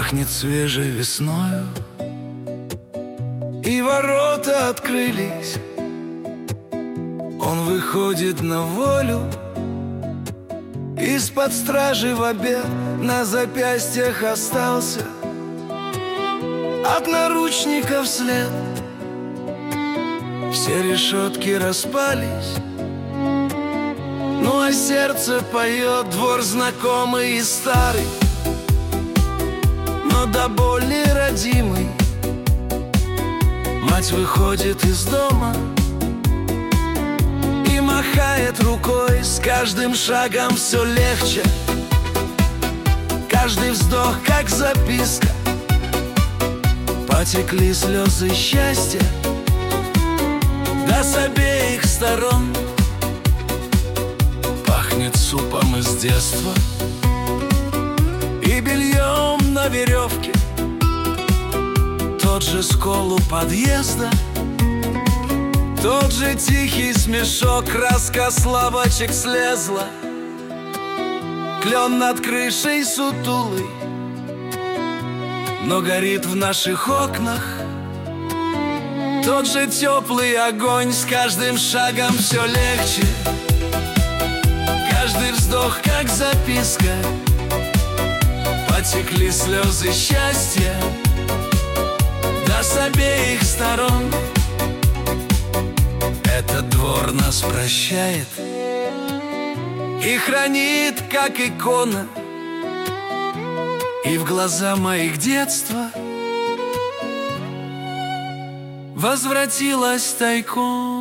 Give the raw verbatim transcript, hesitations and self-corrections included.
Пахнет свежей весною, и ворота открылись. Он выходит на волю, из-под стражи в обед на запястьях остался от наручников след. Все решетки распались, ну а сердце поет, двор знакомый и старый, но до боли родимый. Мать выходит из дома и махает рукой. С каждым шагом все легче, каждый вздох как записка. Потекли слезы счастья, да с обеих сторон. Пахнет супом из детства и бельем на веревке. Тот же скол у подъезда, тот же тихий смешок. Краска с лавочек слезла, клен над крышей сутулый, но горит в наших окнах тот же теплый огонь. С каждым шагом все легче, каждый вздох как записка. Потекли слезы счастья, да с обеих сторон. Этот двор нас прощает и хранит, как икона. И в глаза моих детства возвратилась тайком.